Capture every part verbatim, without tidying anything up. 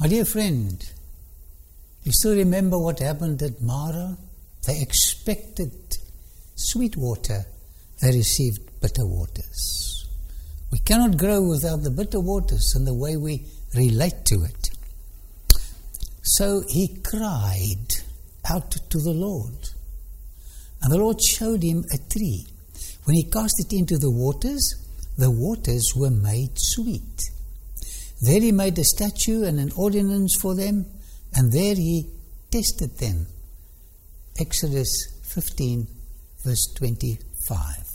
My dear friend, you still remember what happened at Marah? They expected sweet water. They received bitter waters. We cannot grow without the bitter waters and the way we relate to it. So he cried out to the Lord. And the Lord showed him a tree. When he cast it into the waters, the waters were made sweet. There he made a statue and an ordinance for them, and there he tested them. Exodus fifteen, verse twenty-five.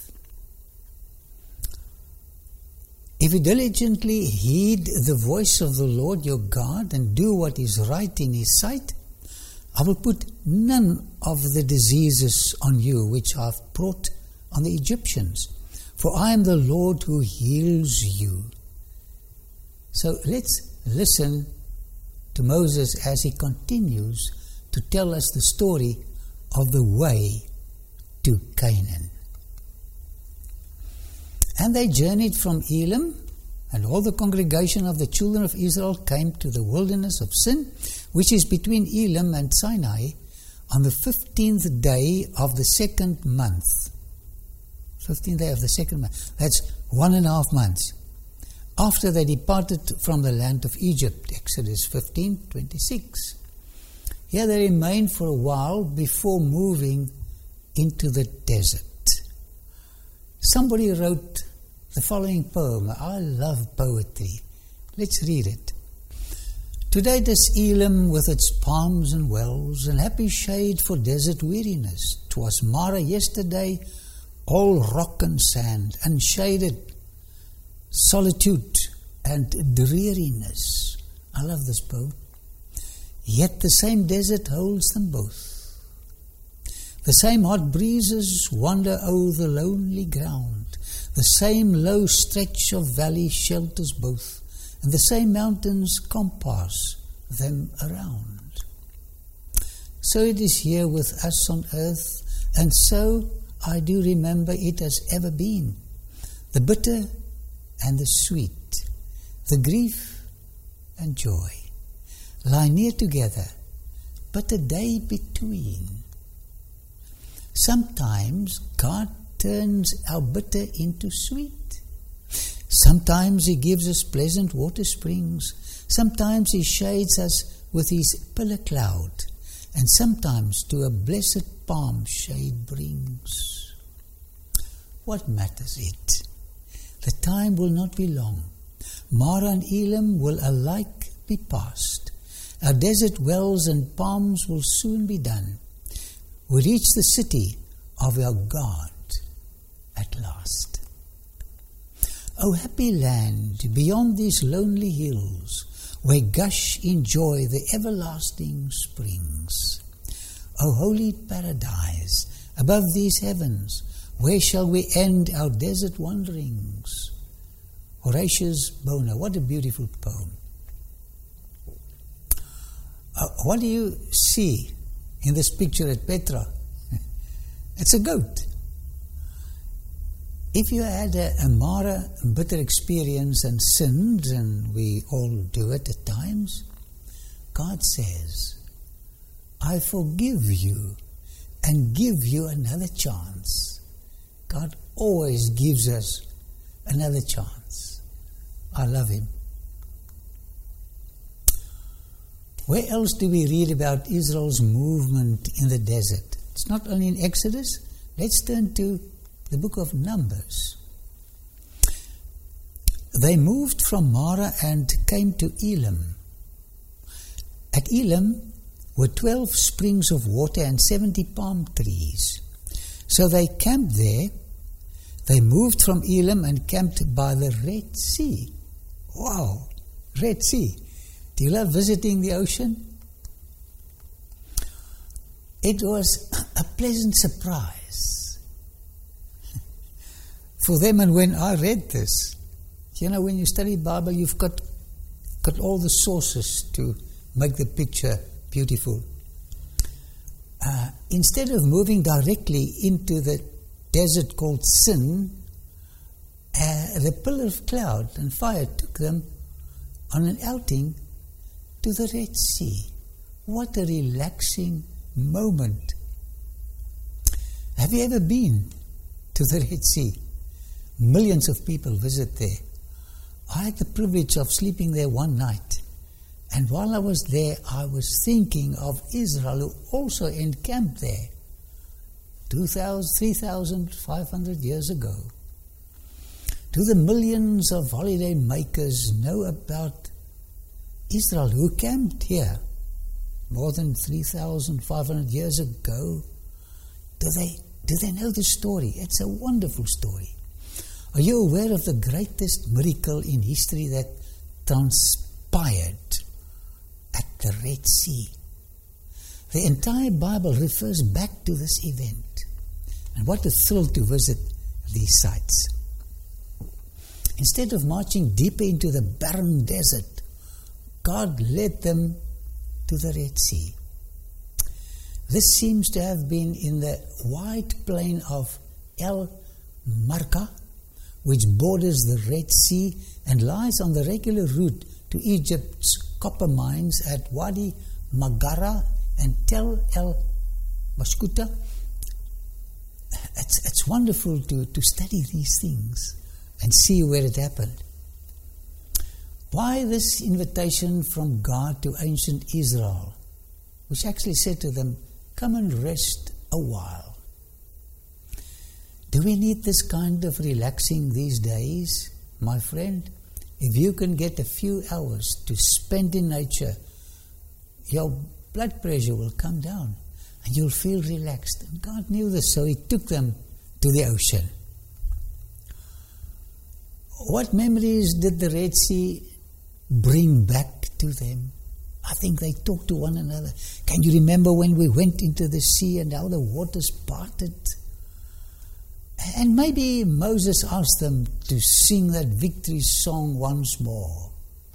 If you diligently heed the voice of the Lord your God and do what is right in his sight, I will put none of the diseases on you which I have brought on the Egyptians, for I am the Lord who heals you. So let's listen to Moses as he continues to tell us the story of the way to Canaan. And they journeyed from Elim, and all the congregation of the children of Israel came to the wilderness of Sin, which is between Elim and Sinai, on the fifteenth day of the second month. fifteenth day of the second month. That's one and a half months. After they departed from the land of Egypt, Exodus fifteen twenty-six. Here they remained for a while before moving into the desert. Somebody wrote the following poem. I love poetry. Let's read it. Today does Elim with its palms and wells, and happy shade for desert weariness. 'Twas Marah yesterday, all rock and sand, unshaded solitude and dreariness. I love this poem. Yet the same desert holds them both. The same hot breezes wander o'er the lonely ground. The same low stretch of valley shelters both, and the same mountains compass them around. So it is here with us on earth, and so I do remember it has ever been. The bitter and the sweet, the grief and joy, lie near together, but a day between. Sometimes God turns our bitter into sweet. Sometimes he gives us pleasant water springs. Sometimes he shades us with his pillar cloud, and sometimes to a blessed palm shade brings. What matters it? The time will not be long. Marah and Elim will alike be past. Our desert wells and palms will soon be done. We reach the city of our God at last. O happy land beyond these lonely hills, where gush in joy the everlasting springs. O holy paradise above these heavens, where shall we end our desert wanderings? Horatius Bonar. What a beautiful poem. Uh, what do you see in this picture at Petra? It's a goat. If you had a, a Marah bitter experience and sinned, and we all do it at times, God says, I forgive you and give you another chance. God always gives us another chance. I love him. Where else do we read about Israel's movement in the desert? It's not only in Exodus. Let's turn to the book of Numbers. They moved from Marah and came to Elim. At Elim were twelve springs of water and seventy palm trees. So they camped there. They moved from Elim and camped by the Red Sea. Wow, Red Sea. Do you love visiting the ocean? It was a pleasant surprise for them. And when I read this, you know, when you study Bible, you've got got all the sources to make the picture beautiful. Uh, instead of moving directly into the desert called Sin, uh, the pillar of cloud and fire took them on an outing to the Red Sea. What a relaxing moment. Have you ever been to the Red Sea? Millions of people visit there. I had the privilege of sleeping there one night. And while I was there, I was thinking of Israel, who also encamped there two thousand, three thousand five hundred years ago. Do the millions of holiday makers know about Israel, who camped here more than three thousand five hundred years ago? Do they, do they know the story? It's a wonderful story. Are you aware of the greatest miracle in history that transpired at the Red Sea? The entire Bible refers back to this event. And what a thrill to visit these sites. Instead of marching deeper into the barren desert, God led them to the Red Sea. This seems to have been in the wide plain of El Marka, which borders the Red Sea and lies on the regular route to Egypt's copper mines at Wadi Magara and Tel El Mashkuta. It's, it's wonderful to, to study these things and see where it happened. Why this invitation from God to ancient Israel, which actually said to them, come and rest a while? Do we need this kind of relaxing these days, my friend? If you can get a few hours to spend in nature, your blood pressure will come down and you'll feel relaxed. And God knew this, so He took them to the ocean. What memories did the Red Sea bring back to them? I think they talked to one another. Can you remember when we went into the sea and how the waters parted? And maybe Moses asked them to sing that victory song once more.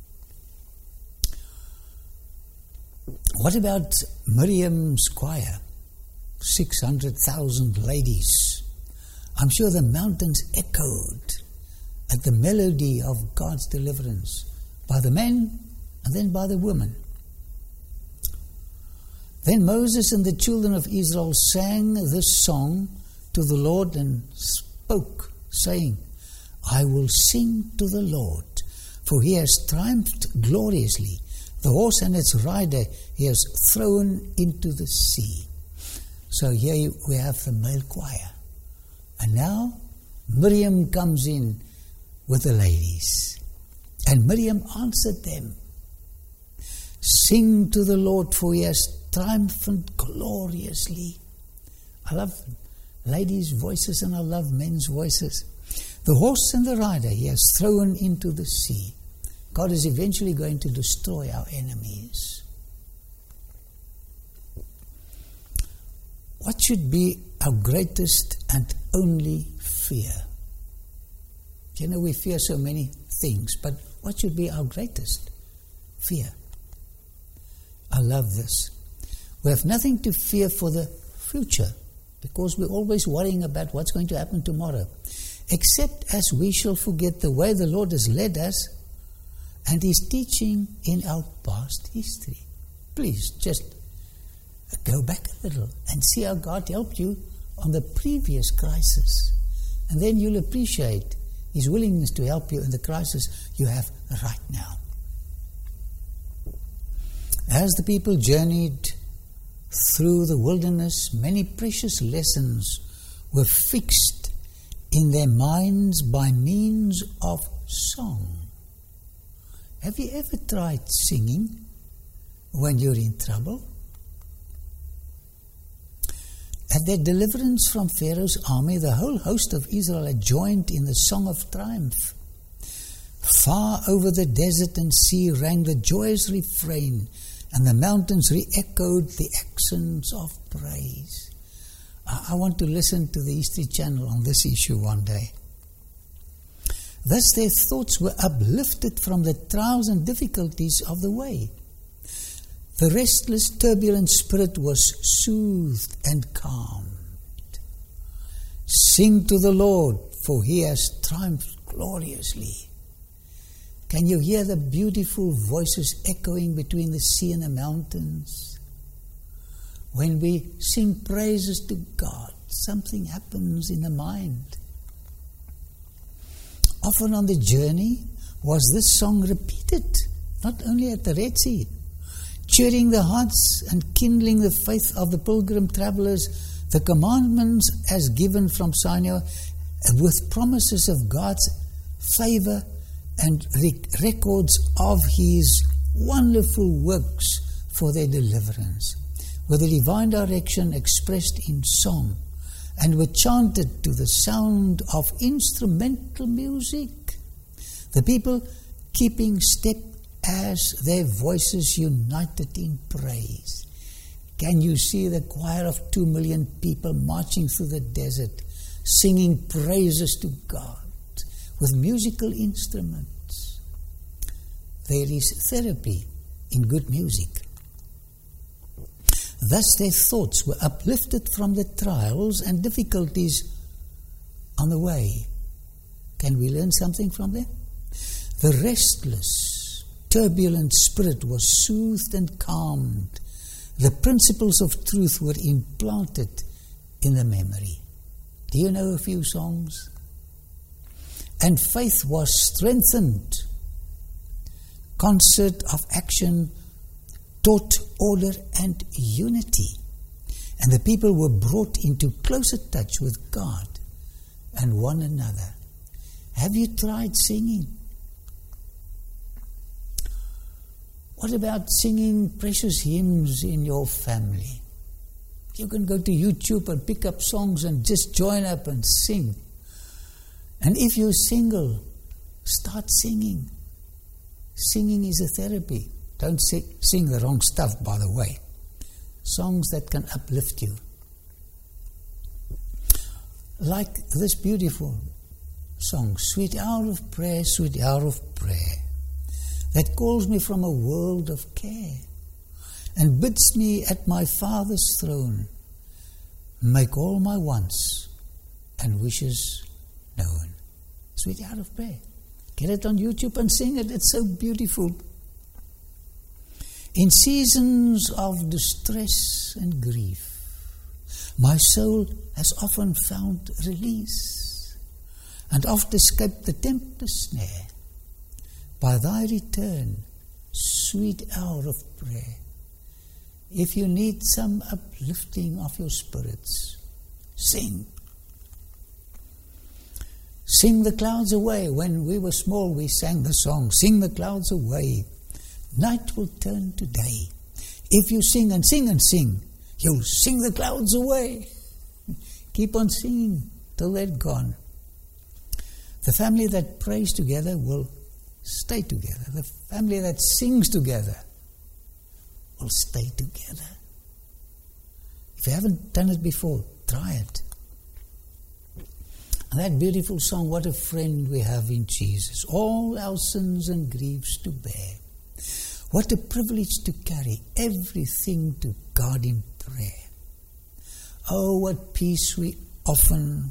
What about Miriam's choir? six hundred thousand ladies. I'm sure the mountains echoed at the melody of God's deliverance by the men and then by the women. Then Moses and the children of Israel sang this song to the Lord and spoke, saying, I will sing to the Lord, for He has triumphed gloriously. The horse and its rider He has thrown into the sea. So here we have the male choir. And now Miriam comes in with the ladies. And Miriam answered them, sing to the Lord, for He has triumphed gloriously. I love ladies' voices and I love men's voices. The horse and the rider He has thrown into the sea. God is eventually going to destroy our enemies. What should be our greatest and only fear? You know, we fear so many things, but what should be our greatest fear? I love this. We have nothing to fear for the future, because we're always worrying about what's going to happen tomorrow, except as we shall forget the way the Lord has led us and His teaching in our past history. Please just go back a little and see how God helped you on the previous crisis, and then you'll appreciate His willingness to help you in the crisis you have right now. As the people journeyed through the wilderness, many precious lessons were fixed in their minds by means of song. Have you ever tried singing when you're in trouble? At their deliverance from Pharaoh's army, the whole host of Israel had joined in the song of triumph. Far over the desert and sea rang the joyous refrain, and the mountains re-echoed the accents of praise. I want to listen to the History Channel on this issue one day. Thus their thoughts were uplifted from the trials and difficulties of the way. The restless, turbulent spirit was soothed and calmed. Sing to the Lord, for He has triumphed gloriously. Can you hear the beautiful voices echoing between the sea and the mountains? When we sing praises to God, something happens in the mind. Often on the journey was this song repeated, not only at the Red Sea, cheering the hearts and kindling the faith of the pilgrim travelers, the commandments as given from Sinai, with promises of God's favor and rec- records of His wonderful works for their deliverance, with the divine direction expressed in song, and were chanted to the sound of instrumental music, the people keeping step as their voices united in praise. Can you see the choir of two million people marching through the desert, singing praises to God with musical instruments? There is therapy in good music. Thus their thoughts were uplifted from the trials and difficulties on the way. Can we learn something from them? The restless, turbulent spirit was soothed and calmed. The principles of truth were implanted in the memory. Do you know a few songs? And faith was strengthened. Concert of action taught order and unity. And the people were brought into closer touch with God and one another. Have you tried singing? What about singing precious hymns in your family? You can go to YouTube and pick up songs and just join up and sing. And if you're single, start singing. Singing is a therapy. Don't sing, sing the wrong stuff, by the way. Songs that can uplift you. Like this beautiful song, Sweet Hour of Prayer, Sweet Hour of Prayer, that calls me from a world of care and bids me at my Father's throne make all my wants and wishes known. Sweet Hour of Prayer. Get it on YouTube and sing it. It's so beautiful. In seasons of distress and grief, my soul has often found release and oft escaped the tempter's snare. By thy return, sweet hour of prayer, if you need some uplifting of your spirits, sing. Sing the clouds away. When we were small, we sang the song, Sing the clouds away. Night will turn to day. If you sing and sing and sing, you'll sing the clouds away. Keep on singing till they're gone. The family that prays together will stay together. The family that sings together will stay together. If you haven't done it before, try it. And that beautiful song, What a Friend We Have in Jesus. All our sins and griefs to bear. What a privilege to carry everything to God in prayer. Oh, what peace we often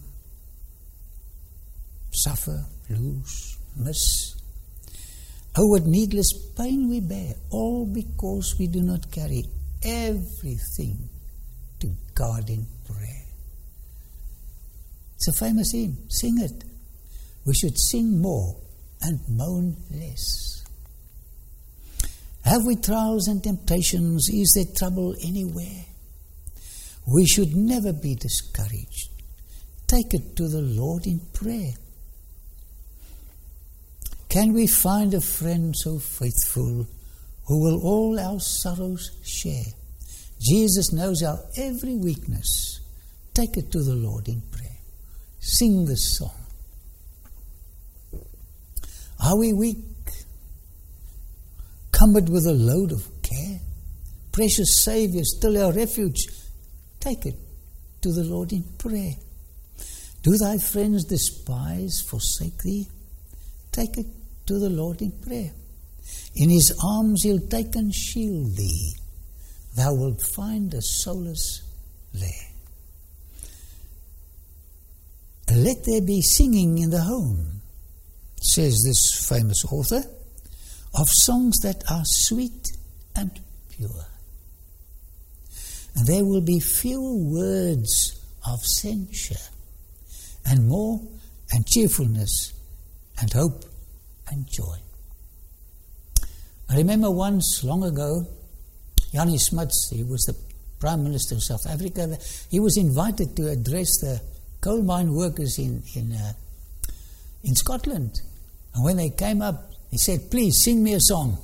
suffer, lose, miss. Oh, what needless pain we bear, all because we do not carry everything to God in prayer. It's a famous hymn. Sing it. We should sing more and moan less. Have we trials and temptations? Is there trouble anywhere? We should never be discouraged. Take it to the Lord in prayer. Can we find a friend so faithful who will all our sorrows share? Jesus knows our every weakness. Take it to the Lord in prayer. Sing this song. Are we weak? Cumbered with a load of care? Precious Saviour, still our refuge. Take it to the Lord in prayer. Do thy friends despise, forsake thee? Take it to the Lord in prayer. In his arms he'll take and shield thee. Thou wilt find a solace there. Let there be singing in the home, says this famous author. of songs that are sweet and pure. And there will be fewer words of censure, and more and cheerfulness and hope and joy. I remember once, long ago, Jannie Smuts, he was the Prime Minister of South Africa, he was invited to address the coal mine workers in, in, uh, in Scotland. And when they came up, he said, "Please sing me a song."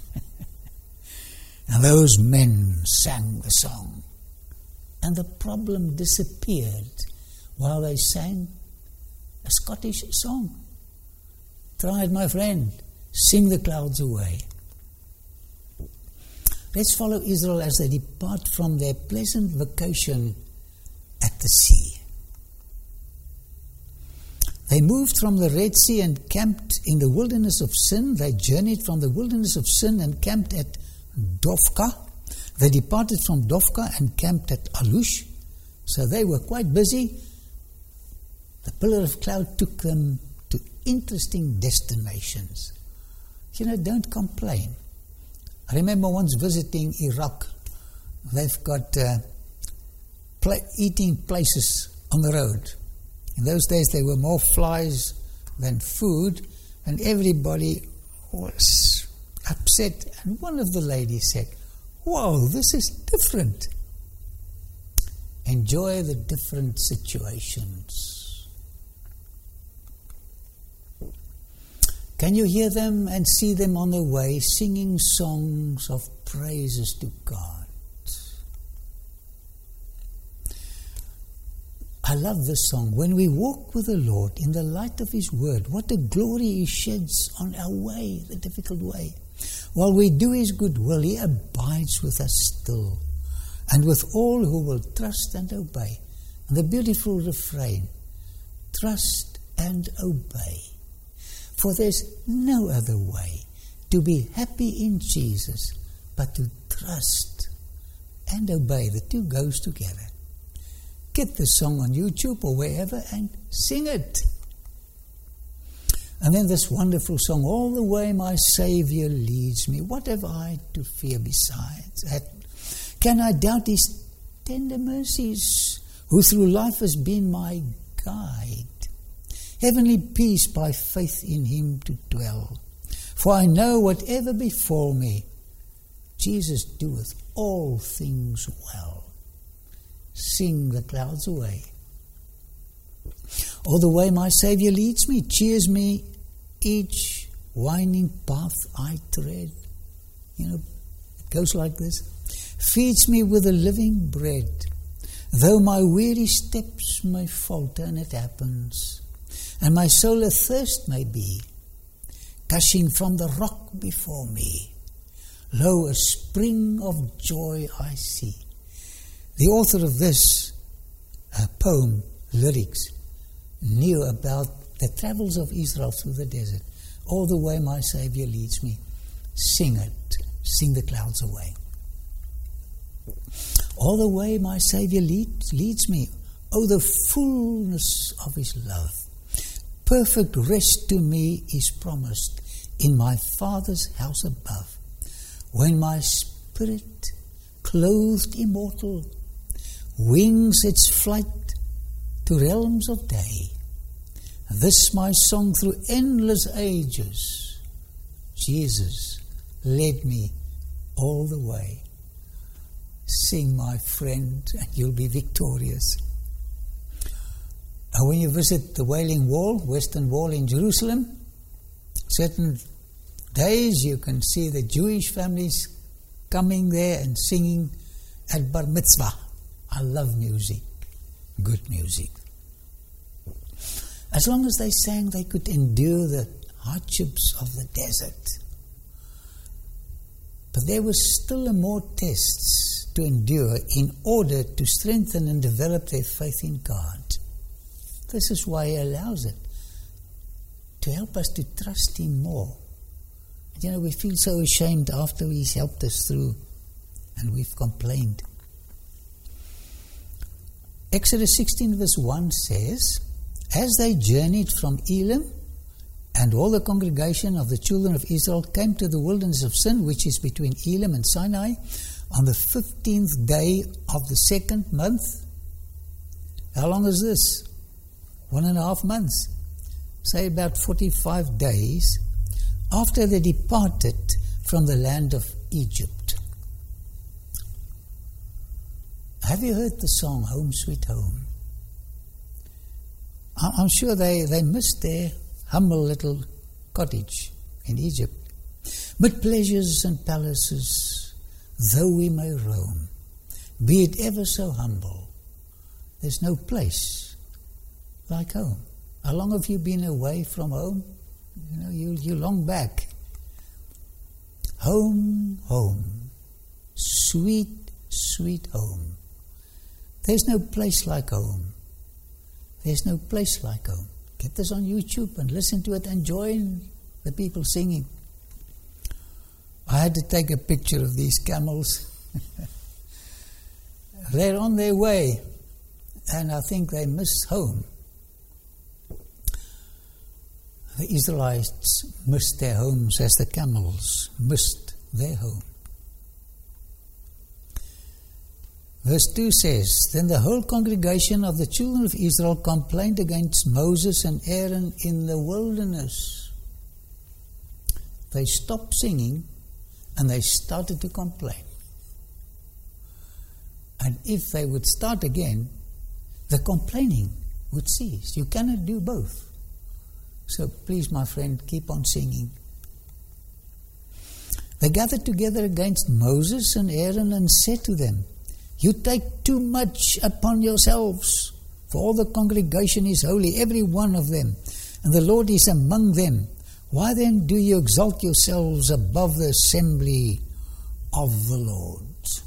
And those men sang the song. And the problem disappeared while they sang a Scottish song. Try it, my friend. Sing the clouds away. Let's follow Israel as they depart from their pleasant vacation at the sea. They moved from the Red Sea and camped in the wilderness of Sin. They journeyed from the wilderness of Sin and camped at Dofka. They departed from Dofka and camped at Alush. So they were quite busy. The pillar of cloud took them to interesting destinations. You know, don't complain. I remember once visiting Iraq. They've got uh, pla- eating places on the road. In those days there were more flies than food, and everybody was upset. And one of the ladies said, "Whoa, this is different." Enjoy the different situations. Can you hear them and see them on the way, singing songs of praises to God? I love this song. When we walk with the Lord in the light of His word, what a glory He sheds on our way, the difficult way. While we do His good will, He abides with us still, and with all who will trust and obey. And the beautiful refrain, trust and obey. For there's no other way to be happy in Jesus but to trust and obey. The two goes together. Get the song on YouTube or wherever and sing it. And then this wonderful song, all the way my Saviour leads me. What have I to fear besides that? Can I doubt His tender mercies, who through life has been my guide? Heavenly peace by faith in Him to dwell. For I know whatever befall me, Jesus doeth all things well. Sing the clouds away. All the way my Saviour leads me, cheers me each winding path I tread. You know, it goes like this. Feeds me with the living bread. Though my weary steps may falter, and it happens, and my soul athirst may be, gushing from the rock before me, lo, a spring of joy I see. The author of this uh, poem, lyrics, knew about the travels of Israel through the desert. All the way my Saviour leads me. Sing it. Sing the clouds away. All the way my Saviour leads, leads me. Oh, the fullness of His love. Perfect rest to me is promised in my Father's house above. When my spirit, clothed immortal, wings its flight to realms of day. This my song through endless ages. Jesus led me all the way. Sing, my friend, and you'll be victorious. And when you visit the Wailing Wall, Western Wall in Jerusalem, certain days you can see the Jewish families coming there and singing at Bar Mitzvah. I love music, good music. As long as they sang, they could endure the hardships of the desert. But there were still more tests to endure in order to strengthen and develop their faith in God. This is why He allows it, to help us to trust Him more. And you know, we feel so ashamed after He's helped us through and we've complained. Exodus sixteen verse one says, as they journeyed from Elim And all the congregation of the children of Israel came to the wilderness of Sin, which is between Elim and Sinai, on the fifteenth day of the second month. How long is this? One and a half months. Say about forty-five days after they departed from the land of Egypt. Have you heard the song, Home Sweet Home? I'm sure they, they missed their humble little cottage in Egypt. But pleasures and palaces, though we may roam, be it ever so humble, there's no place like home. How long have you been away from home? You know, you, you long back. Home, home, sweet, sweet home. There's no place like home. There's no place like home. Get this on YouTube and listen to it and join the people singing. I had to take a picture of these camels. They're on their way, and I think they miss home. The Israelites missed their homes as the camels missed their home. Verse two says, Then the whole congregation of the children of Israel complained against Moses and Aaron in the wilderness. They stopped singing and they started to complain. And if they would start again, the complaining would cease. You cannot do both. So please, my friend, keep on singing. They gathered together against Moses and Aaron and said to them, You take too much upon yourselves, for all the congregation is holy, every one of them, and the Lord is among them. Why then do you exalt yourselves above the assembly of the Lord?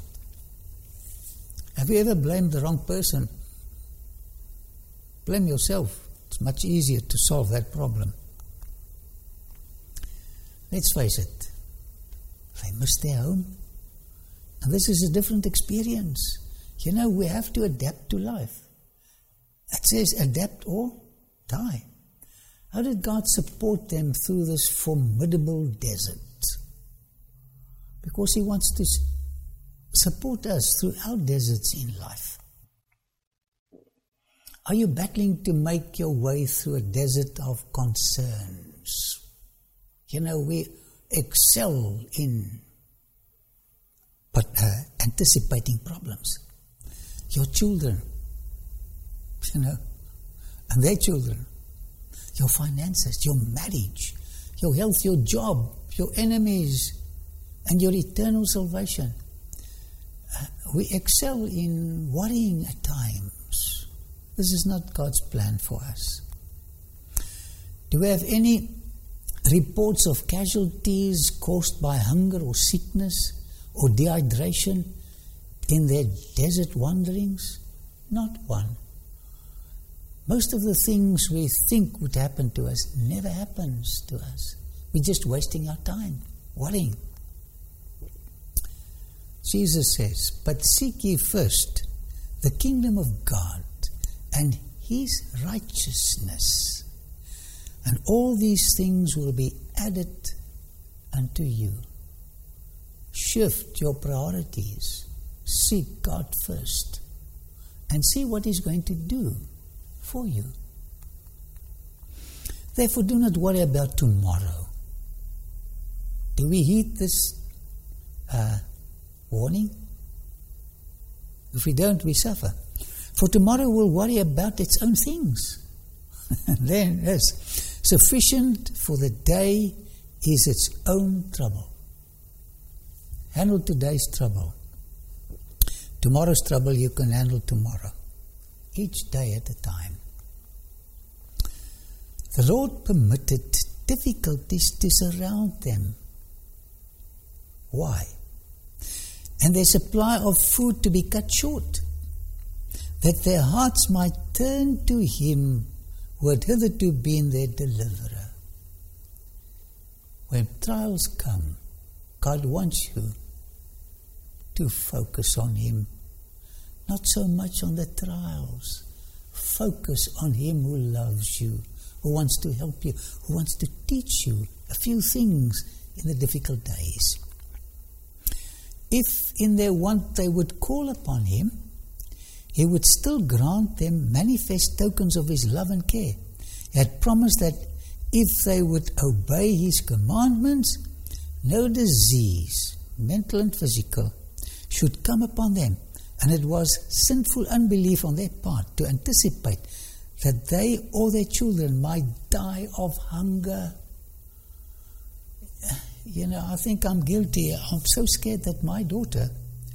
Have you ever blamed the wrong person? Blame yourself. It's much easier to solve that problem. Let's face it, they missed their home. And this is a different experience. You know, we have to adapt to life. It says adapt or die. How did God support them through this formidable desert? Because He wants to support us through our deserts in life. Are you battling to make your way through a desert of concerns? You know, we excel in but uh, anticipating problems. Your children, you know, and their children, your finances, your marriage, your health, your job, your enemies, and your eternal salvation. Uh, we excel in worrying at times. This is not God's plan for us. Do we have any reports of casualties caused by hunger or sickness or dehydration in their desert wanderings? Not one. Most of the things we think would happen to us never happens to us. We're just wasting our time, worrying. Jesus says, But seek ye first the kingdom of God and His righteousness, and all these things will be added unto you. Shift your priorities. Seek God first. And see what He's going to do for you. Therefore, do not worry about tomorrow. Do we heed this uh, warning? If we don't, we suffer. For tomorrow will worry about its own things. Then, yes, sufficient for the day is its own trouble. Handle today's trouble. Tomorrow's trouble you can handle tomorrow. Each day at a time. The Lord permitted difficulties to surround them. Why? And their supply of food to be cut short, that their hearts might turn to Him who had hitherto been their deliverer. When trials come, God wants you to focus on Him, not so much on the trials. Focus on Him who loves you, who wants to help you, who wants to teach you a few things in the difficult days. If in their want they would call upon Him, He would still grant them manifest tokens of His love and care. He had promised that if they would obey His commandments, no disease, mental and physical, should come upon them. And it was sinful unbelief on their part to anticipate that they or their children might die of hunger. You know, I think I'm guilty. I'm so scared that my daughter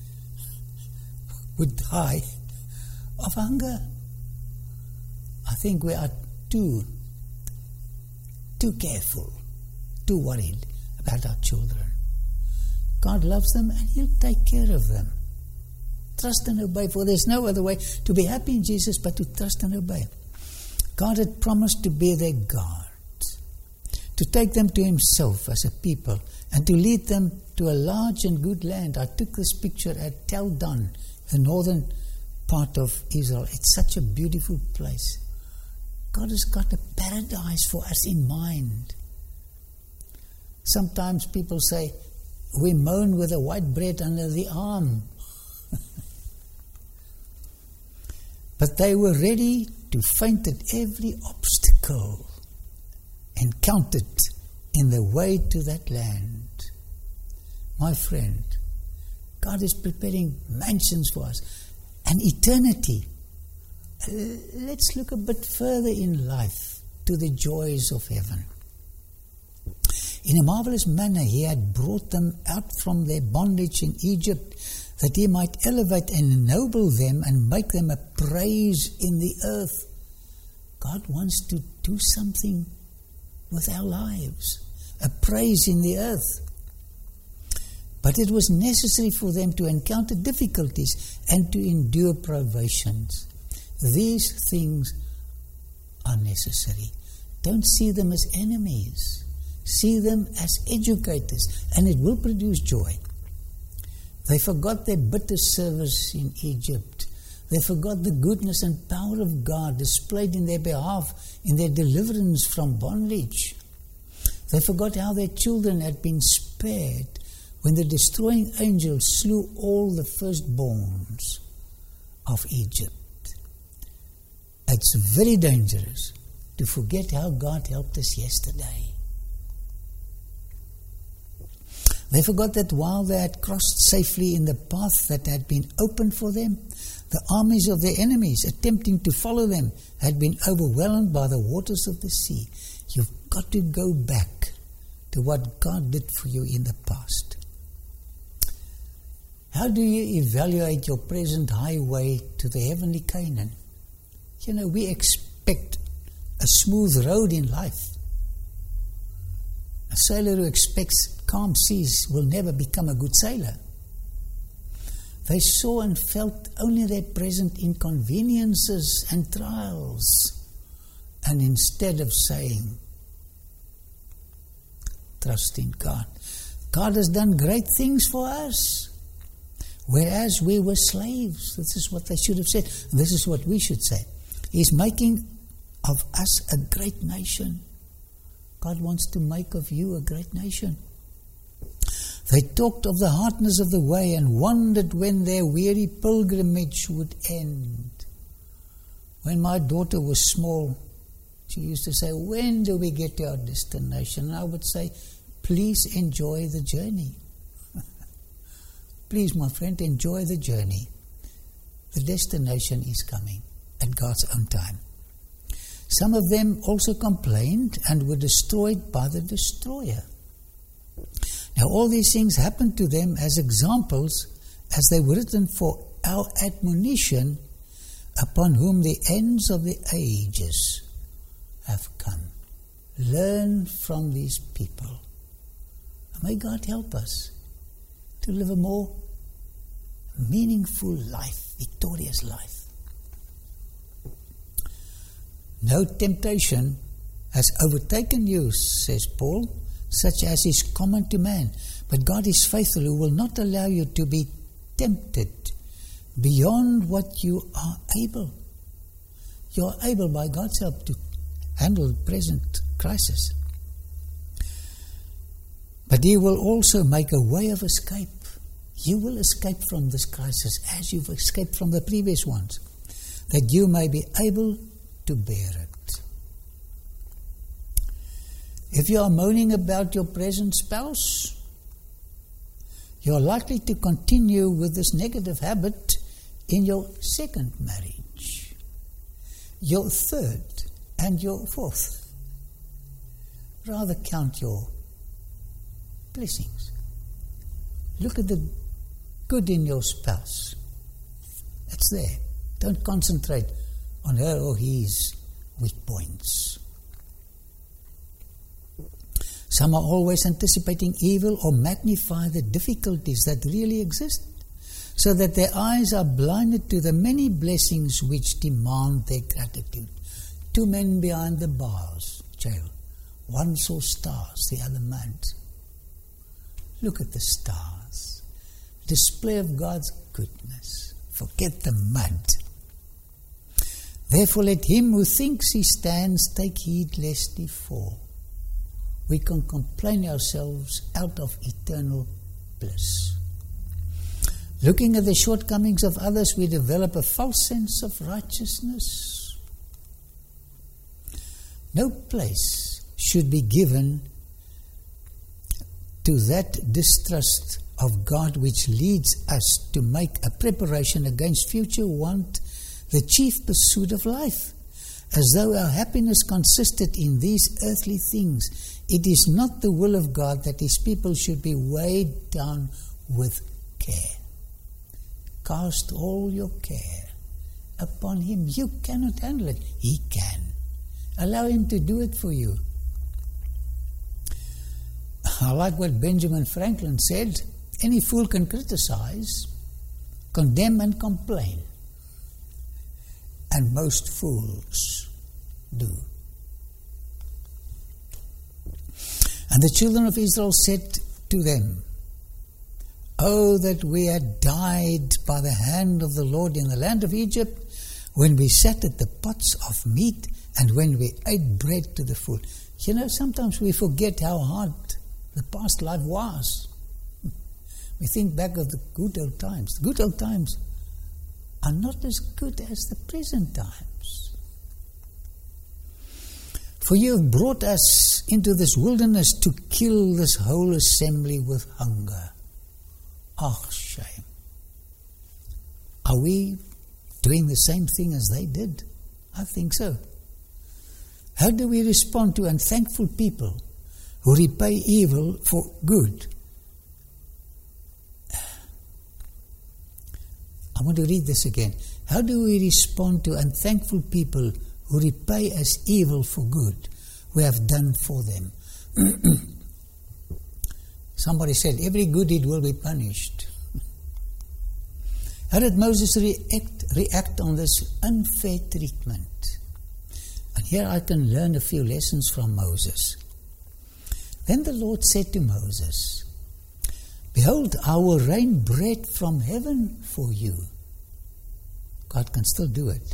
would die of hunger. I think we are too, too careful, too worried about our children. God loves them and He'll take care of them. Trust and obey, for there's no other way to be happy in Jesus but to trust and obey. God had promised to be their guard, to take them to Himself as a people, and to lead them to a large and good land. I took this picture at Tel Dan, the northern part of Israel. It's such a beautiful place. God has got a paradise for us in mind. Sometimes people say, we moan with a white bread under the arm. But they were ready to faint at every obstacle encountered in the way to that land. My friend, God is preparing mansions for us, an eternity. Uh, let's look a bit further in life to the joys of heaven. In a marvelous manner, He had brought them out from their bondage in Egypt, that He might elevate and ennoble them and make them a praise in the earth. God wants to do something with our lives, a praise in the earth. But it was necessary for them to encounter difficulties and to endure privations. These things are necessary. Don't see them as enemies. See them as educators, and it will produce joy. They forgot their bitter service in Egypt. They forgot the goodness and power of God displayed in their behalf in their deliverance from bondage. They forgot how their children had been spared when the destroying angel slew all the firstborns of Egypt. It's very dangerous to forget how God helped us yesterday. They forgot that while they had crossed safely in the path that had been opened for them, the armies of their enemies, attempting to follow them, had been overwhelmed by the waters of the sea. You've got to go back to what God did for you in the past. How do you evaluate your present highway to the heavenly Canaan? You know, we expect a smooth road in life. A sailor who expects calm seas will never become a good sailor. They saw and felt only their present inconveniences and trials. And instead of saying, trust in God. God has done great things for us. Whereas we were slaves. This is what they should have said. This is what we should say. He's making of us a great nation. God wants to make of you a great nation. They talked of the hardness of the way and wondered when their weary pilgrimage would end. When my daughter was small, she used to say, when do we get to our destination? And I would say, please enjoy the journey. Please, my friend, enjoy the journey. The destination is coming at God's own time. Some of them also complained and were destroyed by the destroyer. Now, all these things happened to them as examples, as they were written for our admonition, upon whom the ends of the ages have come. Learn from these people. And may God help us to live a more meaningful life, victorious life. No temptation has overtaken you, says Paul, such as is common to man. But God is faithful, who will not allow you to be tempted beyond what you are able. You are able by God's help to handle the present crisis. But He will also make a way of escape. You will escape from this crisis as you've escaped from the previous ones, that you may be able to bear it. If you are moaning about your present spouse, you're likely to continue with this negative habit in your second marriage, your third, and your fourth. Rather count your blessings. Look at the good in your spouse. It's there. Don't concentrate on her or his weak points. Some are always anticipating evil or magnify the difficulties that really exist, so that their eyes are blinded to the many blessings which demand their gratitude. Two men behind the bars, jail. One saw stars, the other mud. Look at the stars. Display of God's goodness. Forget the mud. Therefore let him who thinks he stands take heed lest he fall. We can complain ourselves out of eternal bliss. Looking at the shortcomings of others, we develop a false sense of righteousness. No place should be given to that distrust of God which leads us to make a preparation against future want the chief pursuit of life, as though our happiness consisted in these earthly things. It is not the will of God that His people should be weighed down with care. Cast all your care upon Him. You cannot handle it. He can. Allow Him to do it for you. I like what Benjamin Franklin said. Any fool can criticize, condemn and complain. And most fools do. And the children of Israel said to them, Oh, that we had died by the hand of the Lord in the land of Egypt, when we sat at the pots of meat and when we ate bread to the full. You know, sometimes we forget how hard the past life was. We think back of the good old times. The good old times are not as good as the present times. For you have brought us into this wilderness to kill this whole assembly with hunger. Ah, shame. Are we doing the same thing as they did? I think so. How do we respond to unthankful people who repay evil for good? I want to read this again. How do we respond to unthankful people who repay us evil for good we have done for them? Somebody said, every good deed will be punished. How did Moses react, react on this unfair treatment? And here I can learn a few lessons from Moses. Then the Lord said to Moses, Behold, I will rain bread from heaven for you. God can still do it.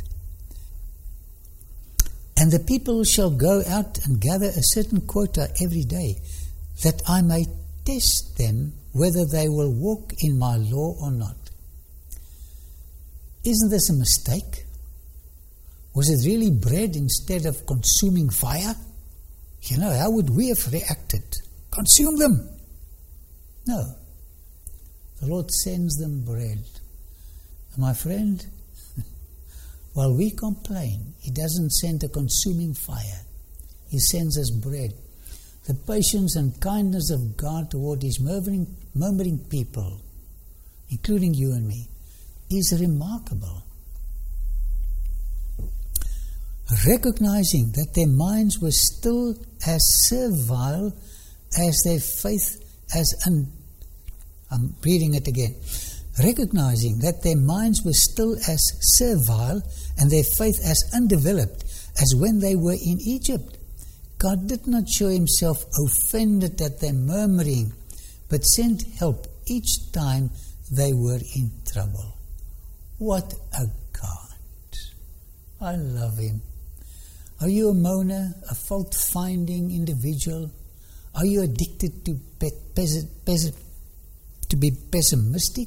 And the people shall go out and gather a certain quota every day, that I may test them whether they will walk in my law or not. Isn't this a mistake? Was it really bread instead of consuming fire? You know, how would we have reacted? Consume them? No. The Lord sends them bread. And my friend, while we complain, He doesn't send a consuming fire. He sends us bread. The patience and kindness of God toward His murmuring, murmuring people, including you and me, is remarkable. Recognizing that their minds were still as servile as their faith as un- I'm reading it again. Recognizing that their minds were still as servile and their faith as undeveloped as when they were in Egypt, God did not show Himself offended at their murmuring, but sent help each time they were in trouble. What a God! I love Him. Are you a moaner, a fault-finding individual? Are you addicted to pe- pes- pes- to be pessimistic?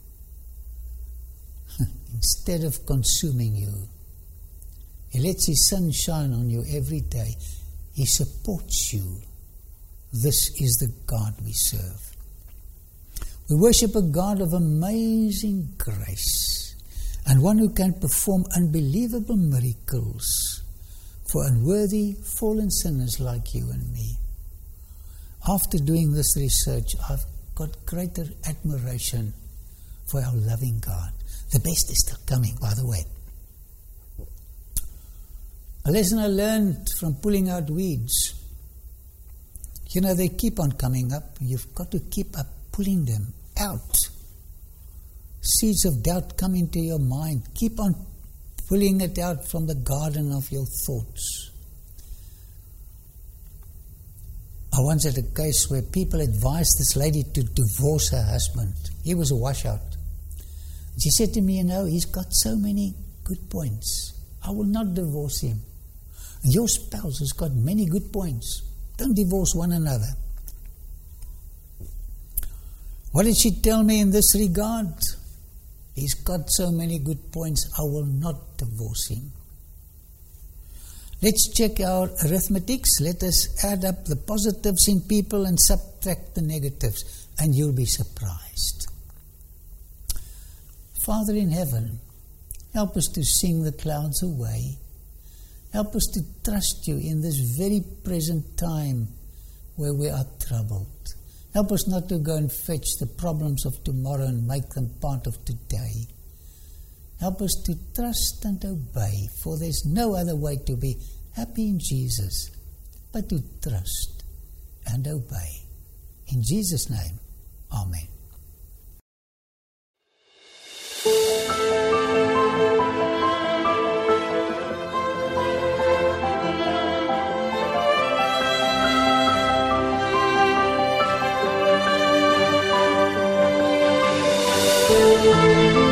Instead of consuming you, He lets His sun shine on you every day. He supports you. This is the God we serve. We worship a God of amazing grace, and one who can perform unbelievable miracles for unworthy, fallen sinners like you and me. After doing this research, I've got greater admiration for our loving God. The best is still coming, by the way. A lesson I learned from pulling out weeds. You know, they keep on coming up. You've got to keep up pulling them out. Seeds of doubt come into your mind. Keep on pulling it out from the garden of your thoughts. I once had a case where people advised this lady to divorce her husband. He was a washout. She said to me, you know, he's got so many good points. I will not divorce him. And your spouse has got many good points. Don't divorce one another. What did she tell me in this regard? He's got so many good points, I will not divorce him. Let's check our arithmetics. Let us add up the positives in people and subtract the negatives, and you'll be surprised. Father in heaven, help us to sing the clouds away. Help us to trust you in this very present time where we are troubled. Help us not to go and fetch the problems of tomorrow and make them part of today. Help us to trust and obey, for there's no other way to be happy in Jesus but to trust and obey. In Jesus' name, Amen. Thank you.